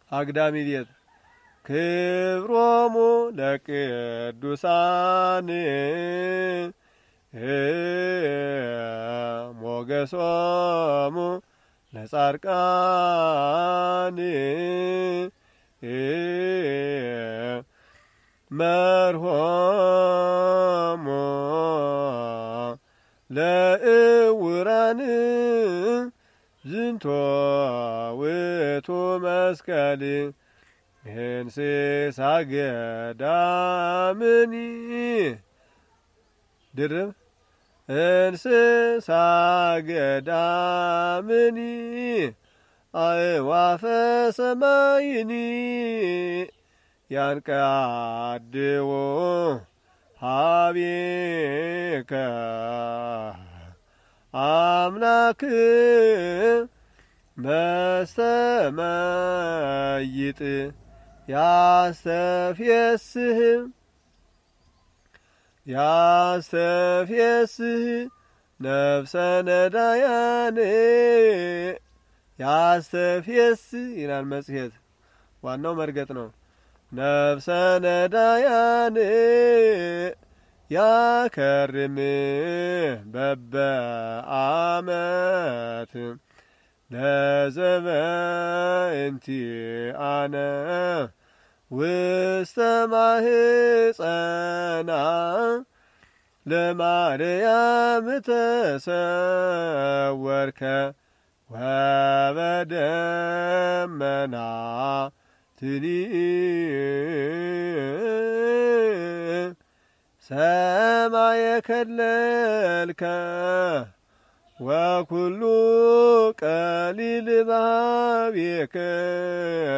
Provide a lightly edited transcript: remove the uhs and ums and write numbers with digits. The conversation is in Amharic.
አግዳሚ ቤት ክብሮሙ ለቅዱሳን ሞገሶሙ ለጻድቃን መርሆሙ ለእውራን ዝንቶ ውእቱ መስቀል እንስሳ ገዳምኒ ድርብ እንስሳ ገዳምኒ አእዋፈ ሰማይኒ ያንቀአድዎ ሀቤከ አምላክ መስተመይጥ ያስተፍየስህ ነፍሰ ነዳያን ያስተፍየስ ይላል መጽሔት። ዋናው መርገጥ ነው። ነፍሰ ነዳያን ያከርም በበአመት ለዘበእንቲአነ ውስተ ማህፀና ለማርያም ተሰወርከ ወበደመና ትኒ ሰማየ ከለልከ ወኩሉ ቀሊል ባቤከ